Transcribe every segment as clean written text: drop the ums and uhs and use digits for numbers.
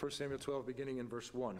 1 Samuel 12, beginning in verse 1.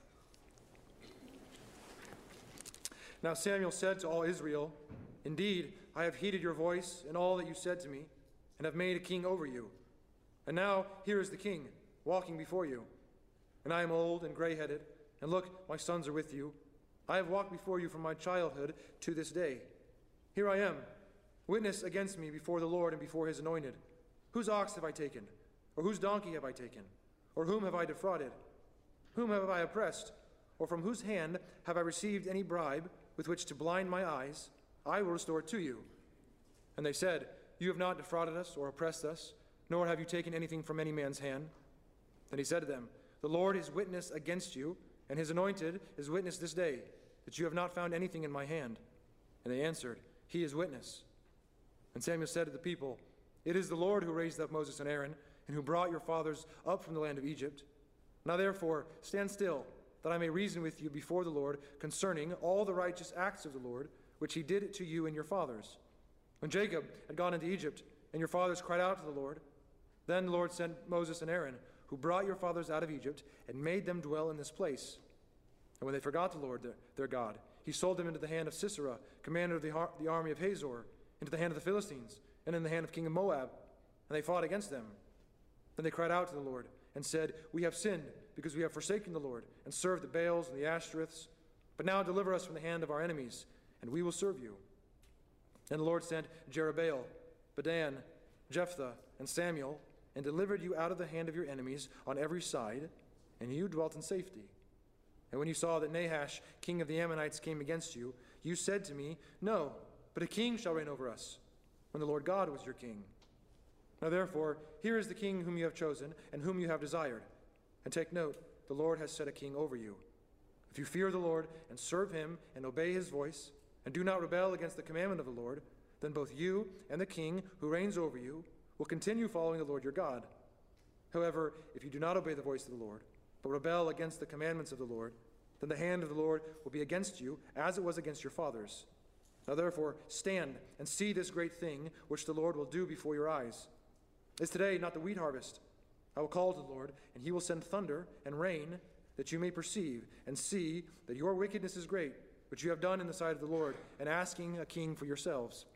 Now Samuel said to all Israel, "Indeed, I have heeded your voice and all that you said to me, and have made a king over you. And now here is the king, walking before you. And I am old and gray-headed, and look, my sons are with you. I have walked before you from my childhood to this day. Here I am, witness against me before the Lord and before his anointed. Whose ox have I taken? Or whose donkey have I taken? Or whom have I defrauded? Whom have I oppressed? Or from whose hand have I received any bribe with which to blind my eyes? I will restore it to you." And they said, "You have not defrauded us or oppressed us, nor have you taken anything from any man's hand." Then he said to them, "The Lord is witness against you, and his anointed is witness this day, that you have not found anything in my hand." And they answered, "He is witness." And Samuel said to the people, "It is the Lord who raised up Moses and Aaron, and who brought your fathers up from the land of Egypt. Now therefore stand still, that I may reason with you before the Lord concerning all the righteous acts of the Lord, which he did to you and your fathers. When Jacob had gone into Egypt, and your fathers cried out to the Lord, then the Lord sent Moses and Aaron, who brought your fathers out of Egypt, and made them dwell in this place. And when they forgot the Lord their God, he sold them into the hand of Sisera, commander of the army of Hazor, into the hand of the Philistines, and in the hand of king of Moab, and they fought against them. Then they cried out to the Lord, and said, "We have sinned, because we have forsaken the Lord, and served the Baals and the Ashtoreths. But now deliver us from the hand of our enemies, and we will serve you." And the Lord sent Jerubbaal, Bedan, Jephthah, and Samuel, and delivered you out of the hand of your enemies on every side, and you dwelt in safety. And when you saw that Nahash, king of the Ammonites, came against you, you said to me, "No, but a king shall reign over us," when the Lord God was your king. Now therefore, here is the king whom you have chosen, and whom you have desired. And take note, the Lord has set a king over you. If you fear the Lord, and serve him, and obey his voice, and do not rebel against the commandment of the Lord, then both you and the king who reigns over you will continue following the Lord your God. However, if you do not obey the voice of the Lord, but rebel against the commandments of the Lord, then the hand of the Lord will be against you, as it was against your fathers. Now therefore, stand and see this great thing which the Lord will do before your eyes. Is today not the wheat harvest? I will call to the Lord, and he will send thunder and rain, that you may perceive and see that your wickedness is great, which you have done in the sight of the Lord, and asking a king for yourselves.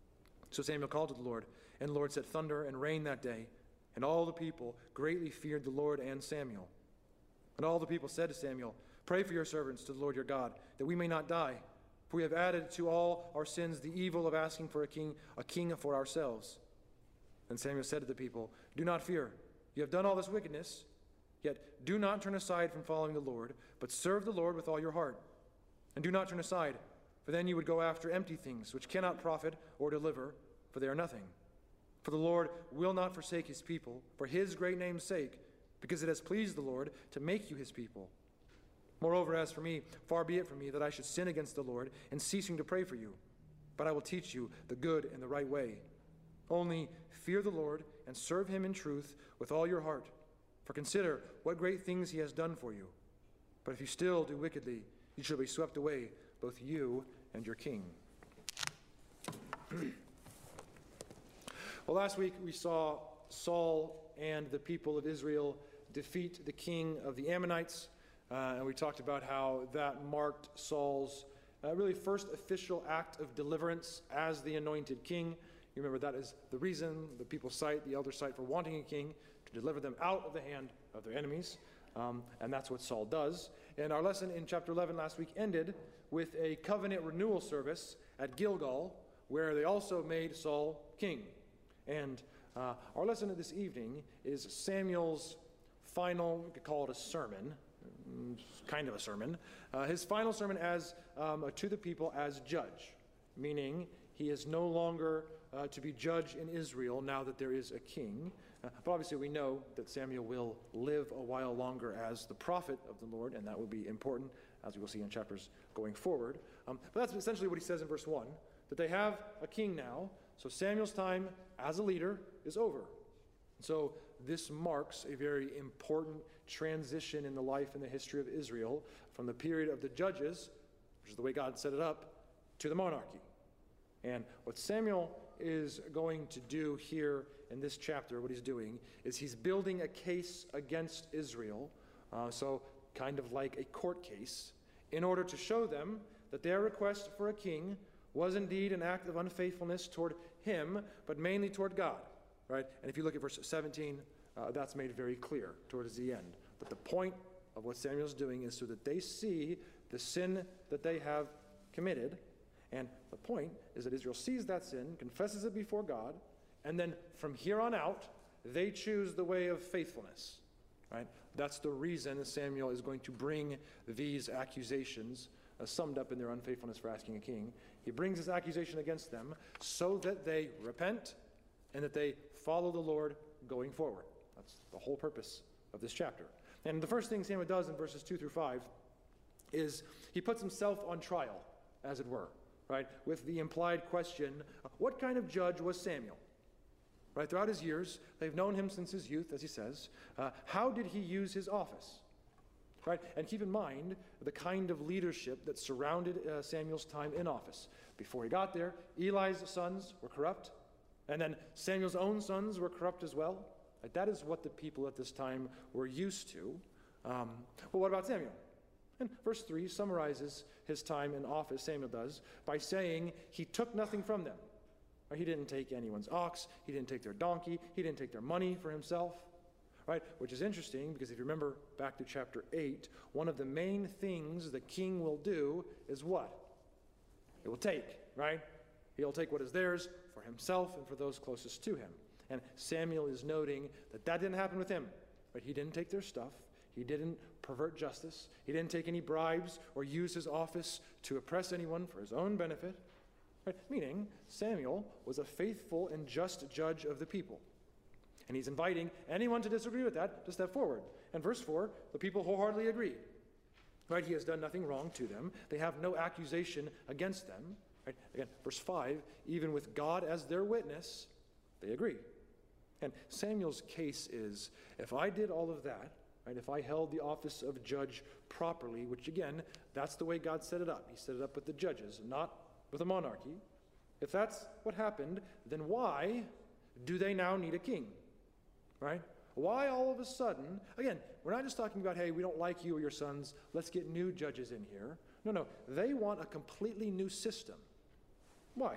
So Samuel called to the Lord, and the Lord sent thunder and rain that day, and all the people greatly feared the Lord and Samuel. And all the people said to Samuel, "Pray for your servants to the Lord your God, that we may not die, for we have added to all our sins the evil of asking for a king for ourselves." Then Samuel said to the people, "Do not fear. You have done all this wickedness, yet do not turn aside from following the Lord, but serve the Lord with all your heart. And do not turn aside, for then you would go after empty things, which cannot profit or deliver, for they are nothing. For the Lord will not forsake his people, for his great name's sake, because it has pleased the Lord to make you his people. Moreover, as for me, far be it from me that I should sin against the Lord in ceasing to pray for you, but I will teach you the good and the right way. Only fear the Lord and serve him in truth with all your heart, for consider what great things he has done for you. But if you still do wickedly, you shall be swept away, both you and your king." Well, last week we saw Saul and the people of Israel defeat the king of the Ammonites, and we talked about how that marked Saul's really first official act of deliverance as the anointed king. You remember that is the reason the people cite, the elders cite, for wanting a king, to deliver them out of the hand of their enemies. And that's what Saul does. And our lesson in chapter 11 last week ended with a covenant renewal service at Gilgal, where they also made Saul king. And our lesson this evening is Samuel's final, we could call it a sermon, kind of a sermon, his final sermon as to the people as judge, meaning he is no longer to be judge in Israel now that there is a king. But obviously we know that Samuel will live a while longer as the prophet of the Lord, and that will be important, as we will see in chapters going forward. But that's essentially what he says in verse 1, that they have a king now, so Samuel's time as a leader is over. So this marks a very important transition in the life and the history of Israel from the period of the judges, which is the way God set it up, to the monarchy. And what Samuel is going to do here in this chapter, what he's doing, is he's building a case against Israel So kind of like a court case, in order to show them that their request for a king was indeed an act of unfaithfulness toward him, but mainly toward God, right? And if you look at verse 17, that's made very clear towards the end. But the point of what Samuel's doing is so that they see the sin that they have committed, and the point is that Israel sees that sin, confesses it before God, and then from here on out, they choose the way of faithfulness, right? That's the reason Samuel is going to bring these accusations, summed up in their unfaithfulness for asking a king. He brings this accusation against them so that they repent and that they follow the Lord going forward. That's the whole purpose of this chapter. And the first thing Samuel does in verses 2 through 5 is he puts himself on trial, as it were, right? With the implied question, what kind of judge was Samuel? Right, throughout his years, they've known him since his youth, as he says. How did he use his office? Right, and keep in mind the kind of leadership that surrounded Samuel's time in office. Before he got there, Eli's sons were corrupt, and then Samuel's own sons were corrupt as well. Right, that is what the people at this time were used to. Well, what about Samuel? And verse 3 summarizes his time in office, Samuel does, by saying he took nothing from them. He didn't take anyone's ox, he didn't take their donkey, he didn't take their money for himself, right? Which is interesting because if you remember back to chapter 8, one of the main things the king will do is what? It will take, right? He'll take what is theirs for himself and for those closest to him. And Samuel is noting that that didn't happen with him, right? He didn't take their stuff, he didn't pervert justice, he didn't take any bribes or use his office to oppress anyone for his own benefit. Right? Meaning, Samuel was a faithful and just judge of the people. And he's inviting anyone to disagree with that to step forward. And verse 4, the people wholeheartedly agree. Right? He has done nothing wrong to them. They have no accusation against them. Right? Again, verse 5, even with God as their witness, they agree. And Samuel's case is, if I did all of that, right, if I held the office of judge properly, which again, that's the way God set it up. He set it up with the judges, not with a monarchy. If that's what happened, then why do they now need a king? Right? Why all of a sudden, again, we're not just talking about, hey, we don't like you or your sons, let's get new judges in here. No, they want a completely new system. Why?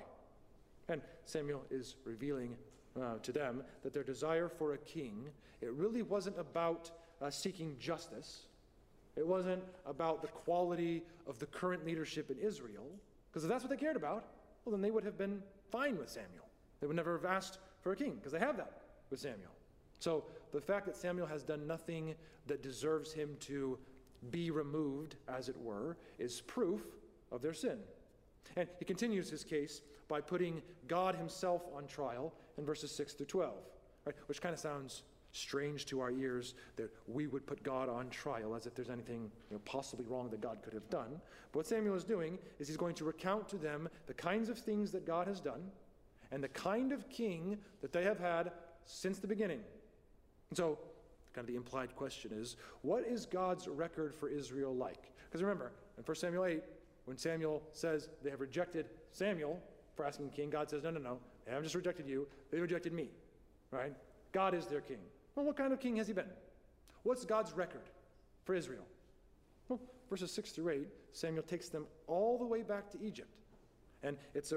And Samuel is revealing to them that their desire for a king, it really wasn't about seeking justice. It wasn't about the quality of the current leadership in Israel. Because if that's what they cared about, well, then they would have been fine with Samuel. They would never have asked for a king, because they have that with Samuel. So the fact that Samuel has done nothing that deserves him to be removed, as it were, is proof of their sin. And he continues his case by putting God himself on trial in verses 6 through 12, right? Which kind of sounds strange to our ears that we would put God on trial as if there's anything possibly wrong that God could have done. But what Samuel is doing is he's going to recount to them the kinds of things that God has done and the kind of king that they have had since the beginning. And so kind of the implied question is, what is God's record for Israel like? Because remember, in 1 Samuel 8, when Samuel says they have rejected Samuel for asking a king, God says, no, they haven't just rejected you, they rejected me, right? God is their king. Well, what kind of king has he been? What's God's record for Israel? Well, verses 6 through 8, Samuel takes them all the way back to Egypt. And it's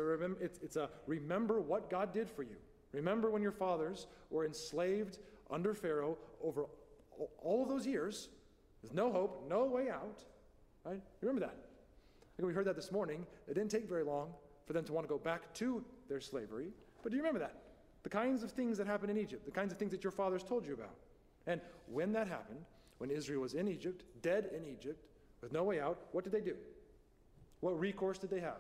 a remember what God did for you. Remember when your fathers were enslaved under Pharaoh over all of those years. There's no hope, no way out. Right? Remember that. We heard that this morning. It didn't take very long for them to want to go back to their slavery. But do you remember that? The kinds of things that happened in Egypt, the kinds of things that your fathers told you about. And when that happened, when Israel was in Egypt, dead in Egypt, with no way out, what did they do? What recourse did they have?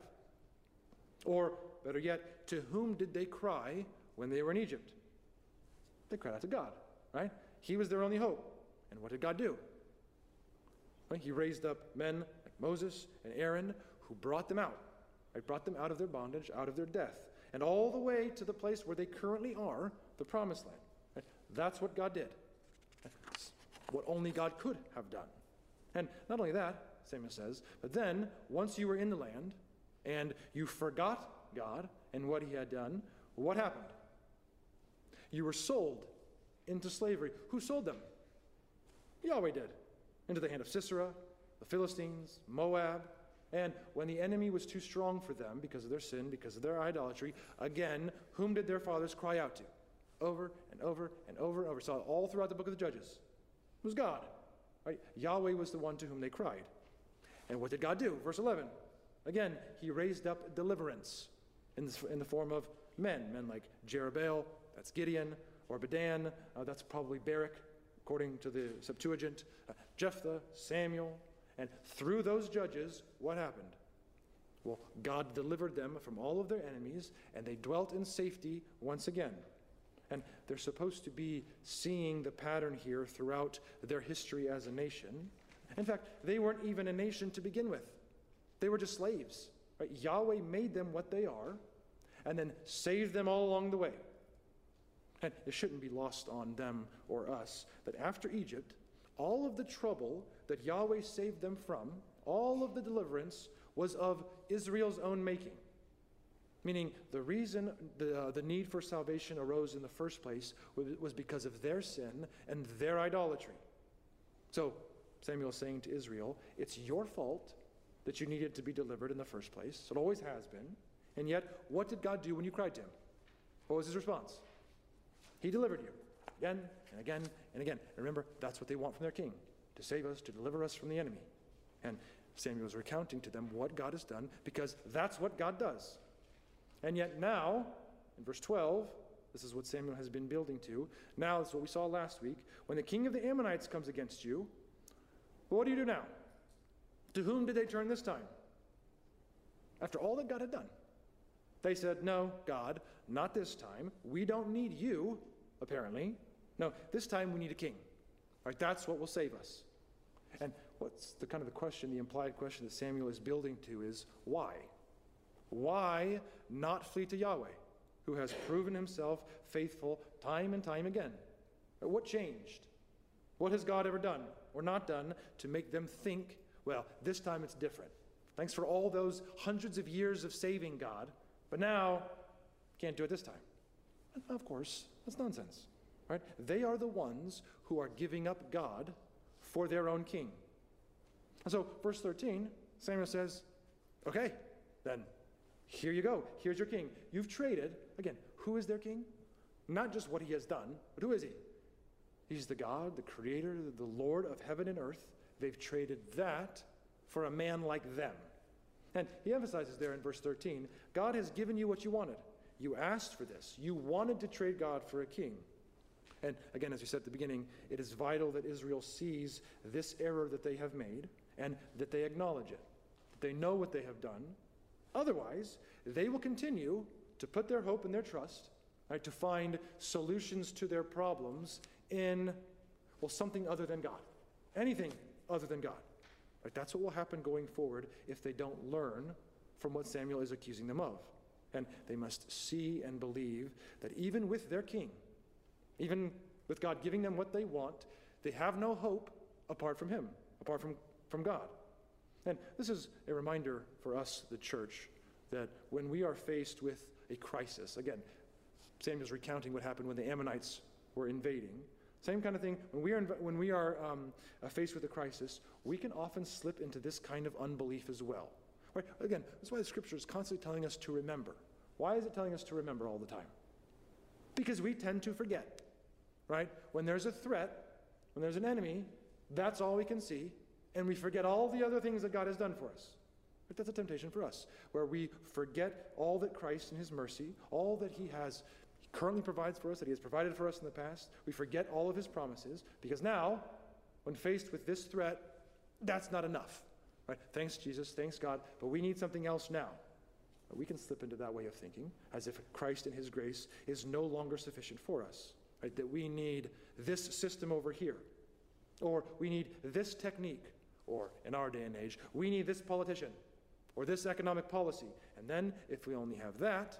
Or, better yet, to whom did they cry when they were in Egypt? They cried out to God, right? He was their only hope. And what did God do? Right? He raised up men like Moses and Aaron who brought them out. Right? Brought them out of their bondage, out of their death, and all the way to the place where they currently are, the promised land. Right? That's what God did. That's what only God could have done. And not only that, Samuel says, but then, once you were in the land, and you forgot God and what he had done, what happened? You were sold into slavery. Who sold them? Yahweh did. into the hand of Sisera, the Philistines, Moab. And when the enemy was too strong for them because of their sin, because of their idolatry, again, whom did their fathers cry out to? Over and over and over and over. Saw it all throughout the book of the Judges. It was God. Right? Yahweh was the one to whom they cried. And what did God do? Verse 11. Again, he raised up deliverance in the form of men like Jerubbaal, that's Gideon, or Bedan, that's probably Barak, according to the Septuagint, Jephthah, Samuel. And through those judges, what happened? Well, God delivered them from all of their enemies, and they dwelt in safety once again. And they're supposed to be seeing the pattern here throughout their history as a nation. In fact, they weren't even a nation to begin with. They were just slaves. Right? Yahweh made them what they are, and then saved them all along the way. And it shouldn't be lost on them or us that after Egypt, all of the trouble that Yahweh saved them from, all of the deliverance, was of Israel's own making. Meaning the reason the need for salvation arose in the first place was because of their sin and their idolatry. So Samuel is saying to Israel, it's your fault that you needed to be delivered in the first place. It always has been. And yet, what did God do when you cried to him? What was his response? He delivered you again and again and again. And remember, that's what they want from their king, to save us, to deliver us from the enemy. And Samuel is recounting to them what God has done, because that's what God does. And yet now, in verse 12, this is what Samuel has been building to. Now, this is what we saw last week. When the king of the Ammonites comes against you, what do you do now? To whom did they turn this time? After all that God had done. They said, no, God, not this time. We don't need you, apparently. No, this time we need a king. All right, that's what will save us. And what's the question, the implied question that Samuel is building to is, why? Why not flee to Yahweh, who has proven himself faithful time and time again? What changed? What has God ever done or not done to make them think, well, this time it's different? Thanks for all those hundreds of years of saving God, but now can't do it this time. And of course, that's nonsense. Right? They are the ones who are giving up God for their own king. And so, verse 13, Samuel says, okay, then here you go. Here's your king. You've traded, again, who is their king? Not just what he has done, but who is he? He's the God, the creator, the Lord of heaven and earth. They've traded that for a man like them. And he emphasizes there in verse 13, God has given you what you wanted. You asked for this. You wanted to trade God for a king. And again, as we said at the beginning, it is vital that Israel sees this error that they have made and that they acknowledge it, that they know what they have done. Otherwise, they will continue to put their hope and their trust, right, to find solutions to their problems in, well, something other than God, anything other than God. Right, that's what will happen going forward if they don't learn from what Samuel is accusing them of. And they must see and believe that even with their king, even with God giving them what they want, they have no hope apart from him, apart from God. And this is a reminder for us, the church, that when we are faced with a crisis, again, Samuel's recounting what happened when the Ammonites were invading. Same kind of thing, when we are faced with a crisis, we can often slip into this kind of unbelief as well. Right? Again, that's why the scripture is constantly telling us to remember. Why is it telling us to remember all the time? Because we tend to forget. Right? When there's a threat, when there's an enemy, that's all we can see, and we forget all the other things that God has done for us. But that's a temptation for us, where we forget all that Christ in his mercy, all that he currently provides for us, that he has provided for us in the past. We forget all of his promises, because now, when faced with this threat, that's not enough. Right? Thanks, Jesus, thanks, God, but we need something else now. We can slip into that way of thinking, as if Christ in his grace is no longer sufficient for us. Right? That we need this system over here, or we need this technique, or in our day and age, we need this politician, or this economic policy. And then, if we only have that,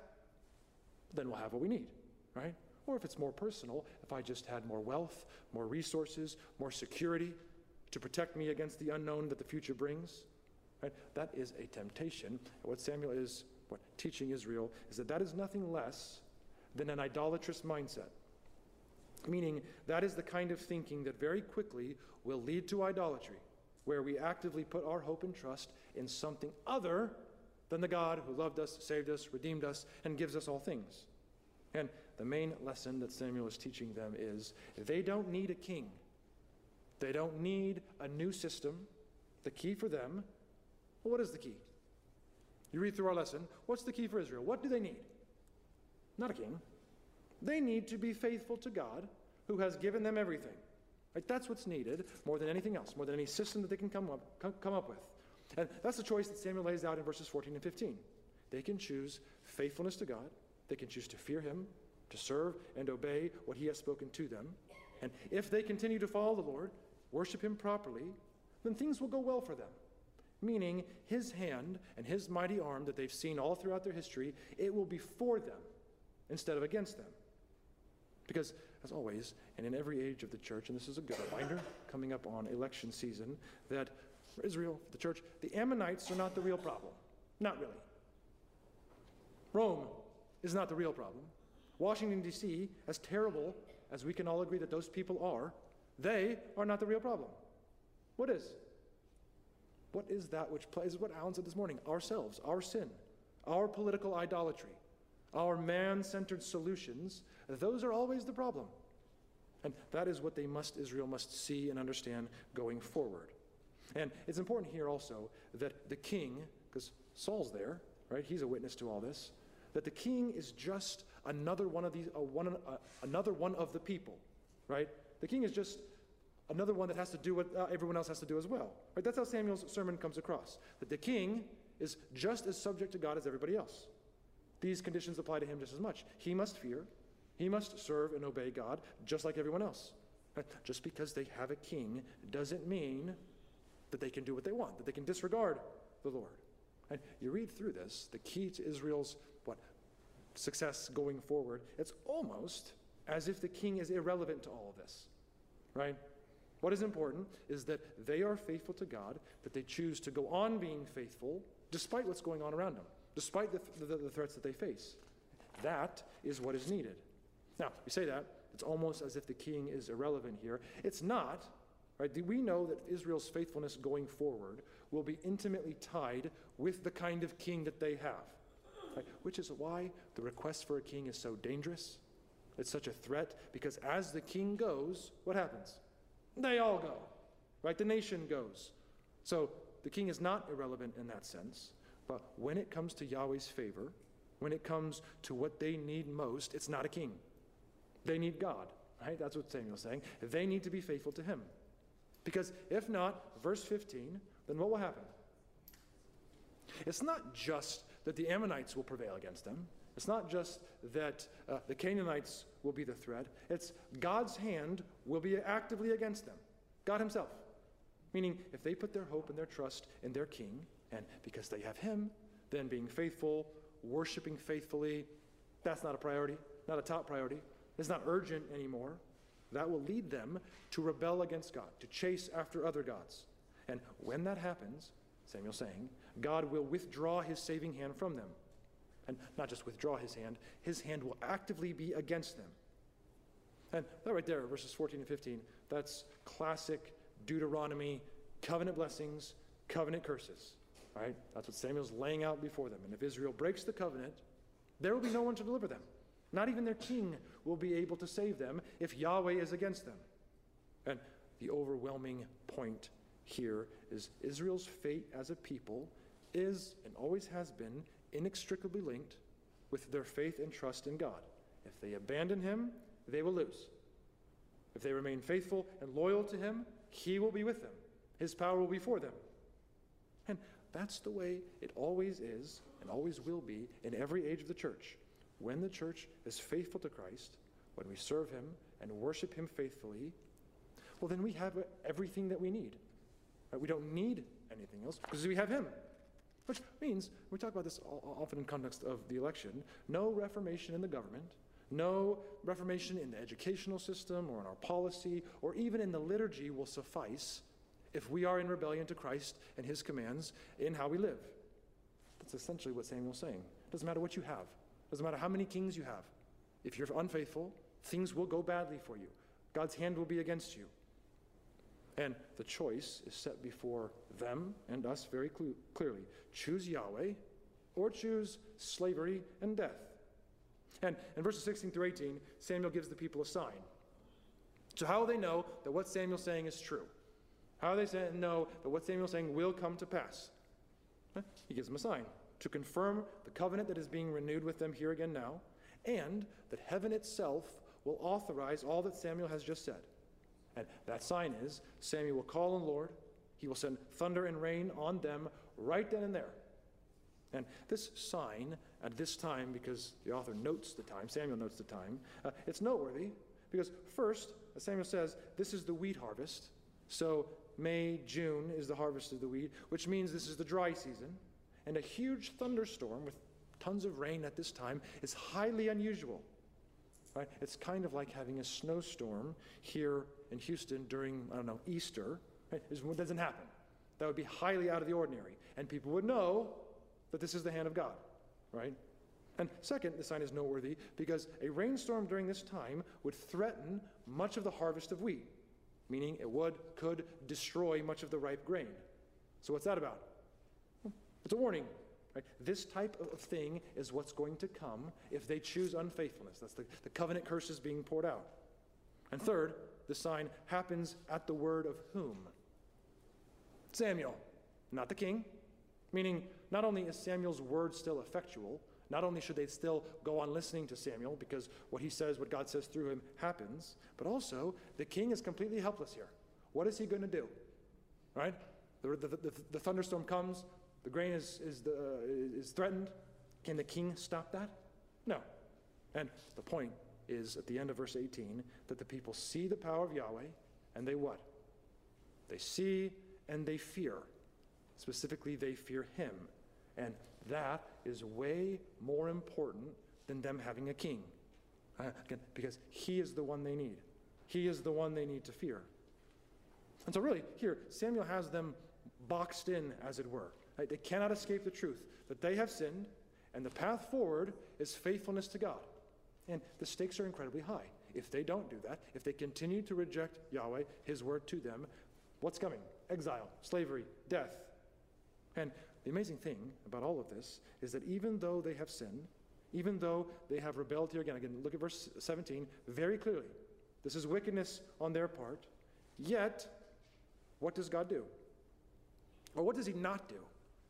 then we'll have what we need, right? Or if it's more personal, if I just had more wealth, more resources, more security to protect me against the unknown that the future brings, right? That is a temptation. And what Samuel is teaching Israel is that is nothing less than an idolatrous mindset. Meaning, that is the kind of thinking that very quickly will lead to idolatry, where we actively put our hope and trust in something other than the God who loved us, saved us, redeemed us, and gives us all things. And the main lesson that Samuel is teaching them is they don't need a king. They don't need a new system. The key for them, well, what is the key? You read through our lesson, what's the key for Israel? What do they need? Not a king. They need to be faithful to God, who has given them everything. Right? That's what's needed more than anything else, more than any system that they can come up with. And that's the choice that Samuel lays out in verses 14 and 15. They can choose faithfulness to God. They can choose to fear him, to serve and obey what he has spoken to them. And if they continue to follow the Lord, worship him properly, then things will go well for them. Meaning, his hand and his mighty arm that they've seen all throughout their history, it will be for them instead of against them. Because, as always, and in every age of the church, and this is a good reminder coming up on election season, that for Israel, for the church, the Ammonites are not the real problem. Not really. Rome is not the real problem. Washington, D.C., as terrible as we can all agree that those people are, they are not the real problem. What is? What is that which plays, what Alan said this morning, ourselves, our sin, our political idolatry, our man-centered solutions, those are always the problem. And that is what Israel must see and understand going forward. And it's important here also that the king, because Saul's there, right? He's a witness to all this, that the king is just another one of the people, right? The king is just another one that has to do what everyone else has to do as well. Right? That's how Samuel's sermon comes across, that the king is just as subject to God as everybody else. These conditions apply to him just as much. He must fear, he must serve and obey God just like everyone else. Right? Just because they have a king doesn't mean that they can do what they want, that they can disregard the Lord. And you read through this, the key to Israel's success going forward, it's almost as if the king is irrelevant to all of this, right? What is important is that they are faithful to God, that they choose to go on being faithful despite what's going on around them, despite the threats that they face. That is what is needed. Now, we say that, it's almost as if the king is irrelevant here. It's not, right? We know that Israel's faithfulness going forward will be intimately tied with the kind of king that they have, right? Which is why the request for a king is so dangerous. It's such a threat, because as the king goes, what happens? They all go, right? The nation goes. So the king is not irrelevant in that sense, but when it comes to Yahweh's favor, when it comes to what they need most, it's not a king. They need God, right? That's what Samuel's saying. They need to be faithful to him. Because if not, verse 15, then what will happen? It's not just that the Ammonites will prevail against them. It's not just that the Canaanites will be the threat. It's God's hand will be actively against them. God himself. Meaning, if they put their hope and their trust in their king, and because they have him, then being faithful, worshiping faithfully, that's not a priority, not a top priority. It's not urgent anymore. That will lead them to rebel against God, to chase after other gods. And when that happens, Samuel's saying, God will withdraw his saving hand from them. And not just withdraw his hand will actively be against them. And that right there, verses 14 and 15, that's classic Deuteronomy, covenant blessings, covenant curses. Right? That's what Samuel's laying out before them. And if Israel breaks the covenant, there will be no one to deliver them. Not even their king will be able to save them if Yahweh is against them. And the overwhelming point here is Israel's fate as a people is, and always has been, inextricably linked with their faith and trust in God. If they abandon him, they will lose. If they remain faithful and loyal to him, he will be with them. His power will be for them. And that's the way it always is and always will be in every age of the church. When the church is faithful to Christ, when we serve him and worship him faithfully, well, then we have everything that we need. Right? We don't need anything else because we have him. Which means, we talk about this often in context of the election, no reformation in the government, no reformation in the educational system or in our policy or even in the liturgy will suffice if we are in rebellion to Christ and his commands in how we live. That's essentially what Samuel's saying. It doesn't matter what you have. It doesn't matter how many kings you have. If you're unfaithful, Things will go badly for you. God's hand will be against you. And the choice is set before them and us very clearly. Choose Yahweh or choose slavery and death. And in verses 16 through 18, Samuel gives the people a sign. So how will they know that what Samuel's saying is true? How will they know that what Samuel's saying will come to pass? He gives them a sign to confirm the covenant that is being renewed with them here again now, and that heaven itself will authorize all that Samuel has just said. And that sign is, Samuel will call on the Lord. He will send thunder and rain on them right then and there. And this sign at this time, because the author notes the time, Samuel notes the time, it's noteworthy because first, as Samuel says, this is the wheat harvest. So May, June is the harvest of the wheat, which means this is the dry season. And a huge thunderstorm with tons of rain at this time is highly unusual. Right? It's kind of like having a snowstorm here in Houston during, Easter. Right? It doesn't happen. That would be highly out of the ordinary. And people would know that this is the hand of God, right? And second, the sign is noteworthy because a rainstorm during this time would threaten much of the harvest of wheat, meaning it could destroy much of the ripe grain. So what's that about? It's a warning. Right? This type of thing is what's going to come if they choose unfaithfulness. That's the covenant curses being poured out. And third, the sign happens at the word of whom? Samuel, not the king. Meaning, not only is Samuel's word still effectual, not only should they still go on listening to Samuel because what he says, what God says through him happens, but also the king is completely helpless here. What is he going to do? Right? The thunderstorm comes, the grain is threatened. Can the king stop that? No. And the point is, at the end of verse 18, that the people see the power of Yahweh, and they what? They see and they fear. Specifically, they fear him. And that is way more important than them having a king. Again, because he is the one they need. He is the one they need to fear. And so really, here, Samuel has them boxed in, as it were. Right? They cannot escape the truth that they have sinned, and the path forward is faithfulness to God. And the stakes are incredibly high. If they don't do that, if they continue to reject Yahweh, his word to them, what's coming? Exile, slavery, death. And the amazing thing about all of this is that even though they have sinned, even though they have rebelled here again, look at verse 17, very clearly, this is wickedness on their part, yet, what does God do? Or what does he not do?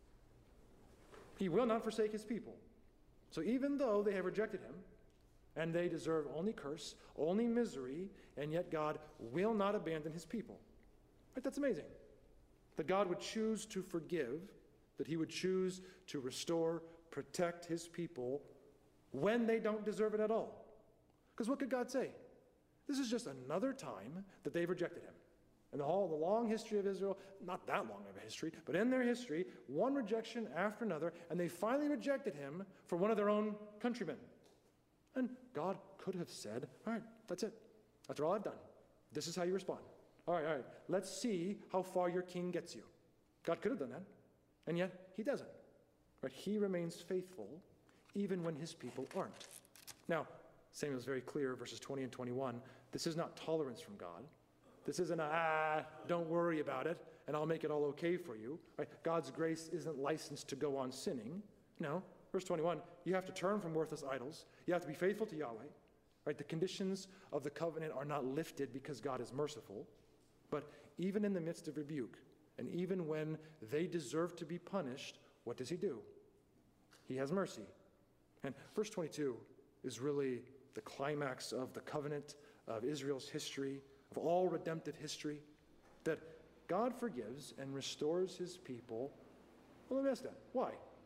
He will not forsake his people. So even though they have rejected him, and they deserve only curse, only misery, and yet God will not abandon his people. Right? That's amazing. That God would choose to forgive, that he would choose to restore, protect his people when they don't deserve it at all. Because what could God say? This is just another time that they've rejected him. In the long history of Israel, not that long of a history, but in their history, one rejection after another, and they finally rejected him for one of their own countrymen. And God could have said, all right, that's it. That's all I've done. This is how you respond. All right, let's see how far your king gets you. God could have done that, and yet he doesn't. Right? He remains faithful even when his people aren't. Now, Samuel's very clear, verses 20 and 21, this is not tolerance from God. This isn't don't worry about it, and I'll make it all okay for you. Right? God's grace isn't licensed to go on sinning. No. Verse 21, you have to turn from worthless idols. You have to be faithful to Yahweh. Right? The conditions of the covenant are not lifted because God is merciful. But even in the midst of rebuke, and even when they deserve to be punished, what does he do? He has mercy. And verse 22 is really the climax of the covenant of Israel's history, of all redemptive history, that God forgives and restores his people. Well, let me ask that. Why?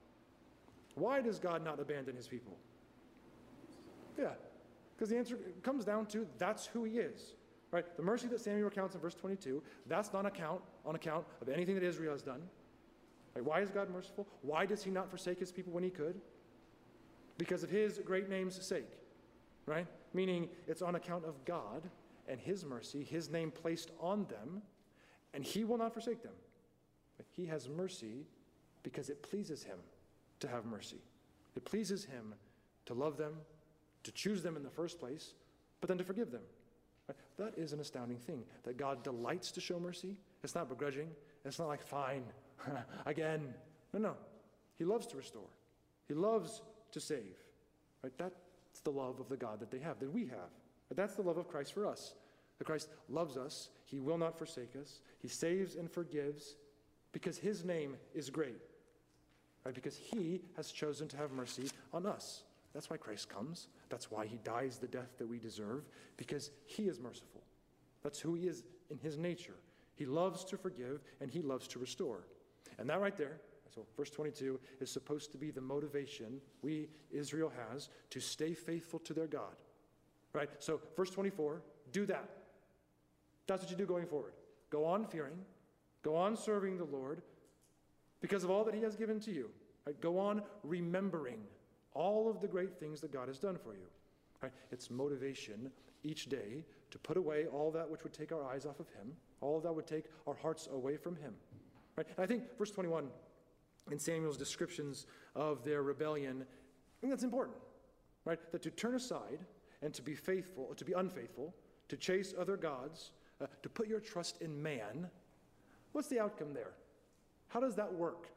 Why does God not abandon his people? Yeah, because the answer comes down to that's who he is. Right? The mercy that Samuel recounts in verse 22, that's not on account of anything that Israel has done. Right? Why is God merciful? Why does he not forsake his people when he could? Because of his great name's sake. Right? Meaning it's on account of God and his mercy, his name placed on them, and he will not forsake them. But he has mercy because it pleases him to have mercy. It pleases him to love them, to choose them in the first place, but then to forgive them. Right? That is an astounding thing, that God delights to show mercy. It's not begrudging. It's not like, fine, again. No. He loves to restore. He loves to save. Right? That's the love of the God that they have, that we have. But that's the love of Christ for us. That Christ loves us. He will not forsake us. He saves and forgives because his name is great. Right? Because he has chosen to have mercy on us. That's why Christ comes. That's why he dies the death that we deserve, because he is merciful. That's who he is in his nature. He loves to forgive, and he loves to restore. And that right there, so verse 22, is supposed to be the motivation Israel has to stay faithful to their God. Right? So verse 24, do that. That's what you do going forward. Go on fearing. Go on serving the Lord because of all that he has given to you. Right? Go on remembering all of the great things that God has done for you. Right? It's motivation each day to put away all that which would take our eyes off of him, all that would take our hearts away from him. Right? And I think verse 21 in Samuel's descriptions of their rebellion, I think that's important. Right? That to turn aside and to be faithful, to be unfaithful, to chase other gods, to put your trust in man, what's the outcome there? How does that work?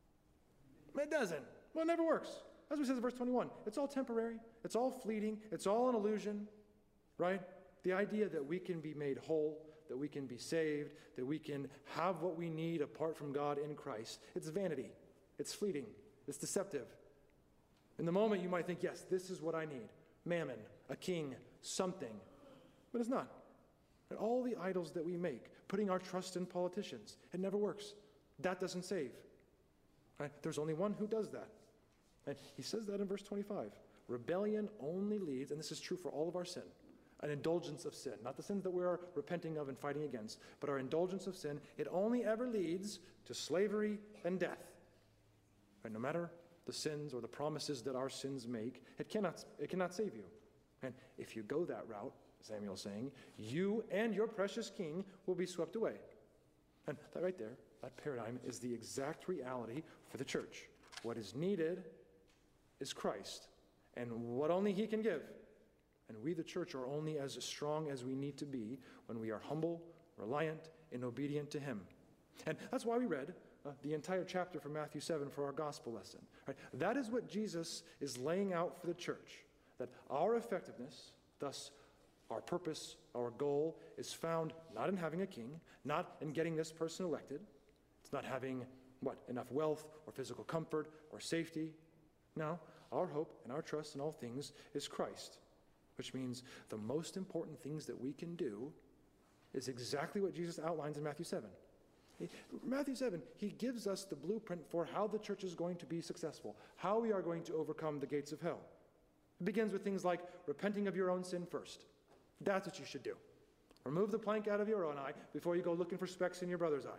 It doesn't. Well, it never works. That's what it says in verse 21. It's all temporary. It's all fleeting. It's all an illusion, right? The idea that we can be made whole, that we can be saved, that we can have what we need apart from God in Christ, it's vanity. It's fleeting. It's deceptive. In the moment, you might think, yes, this is what I need. Mammon, a king, something. But it's not. And all the idols that we make, putting our trust in politicians, it never works. That doesn't save. Right? There's only one who does that. And he says that in verse 25. Rebellion only leads, and this is true for all of our sin, an indulgence of sin. Not the sins that we are repenting of and fighting against, but our indulgence of sin. It only ever leads to slavery and death. Right? No matter the sins or the promises that our sins make, it cannot save you. And if you go that route, Samuel's saying, you and your precious king will be swept away. And that right there, that paradigm is the exact reality for the church. What is needed is Christ, and what only he can give. And we, the church, are only as strong as we need to be when we are humble, reliant, and obedient to him. And that's why we read the entire chapter from Matthew 7 for our gospel lesson. Right? That is what Jesus is laying out for the church, that our effectiveness, thus our purpose, our goal, is found not in having a king, not in getting this person elected. It's not having, enough wealth or physical comfort or safety. No, our hope and our trust in all things is Christ, which means the most important things that we can do is exactly what Jesus outlines in Matthew 7. Matthew 7, he gives us the blueprint for how the church is going to be successful, how we are going to overcome the gates of hell. It begins with things like repenting of your own sin first. That's what you should do. Remove the plank out of your own eye before you go looking for specks in your brother's eye.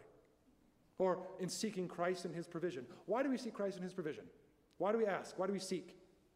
Or in seeking Christ and his provision. Why do we seek Christ and his provision? Why do we ask? Why do we seek?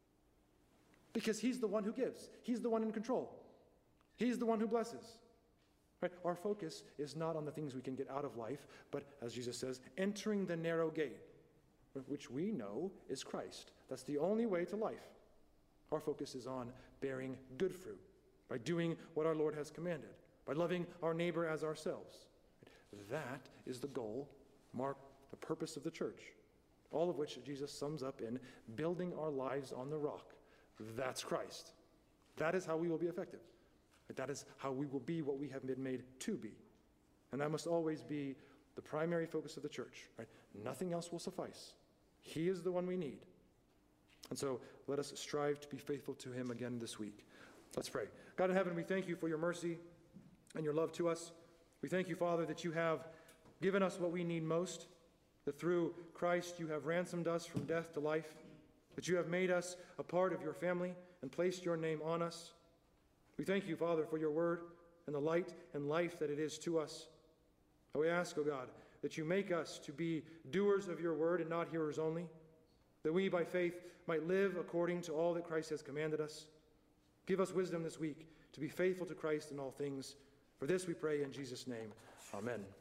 Because he's the one who gives. He's the one in control. He's the one who blesses. Right? Our focus is not on the things we can get out of life, but, as Jesus says, entering the narrow gate, which we know is Christ. That's the only way to life. Our focus is on bearing good fruit, by doing what our Lord has commanded, by loving our neighbor as ourselves. That is the goal, the purpose of the church, all of which Jesus sums up in building our lives on the rock. That's Christ. That is how we will be effective. That is how we will be what we have been made to be. And that must always be the primary focus of the church. Right? Nothing else will suffice. He is the one we need. And so let us strive to be faithful to him again this week. Let's pray. God in heaven, we thank you for your mercy and your love to us. We thank you, Father, that you have given us what we need most, that through Christ you have ransomed us from death to life, that you have made us a part of your family and placed your name on us. We thank you, Father, for your word and the light and life that it is to us. And we ask, O God, that you make us to be doers of your word and not hearers only, that we by faith might live according to all that Christ has commanded us. Give us wisdom this week to be faithful to Christ in all things. For this we pray in Jesus' name. Amen.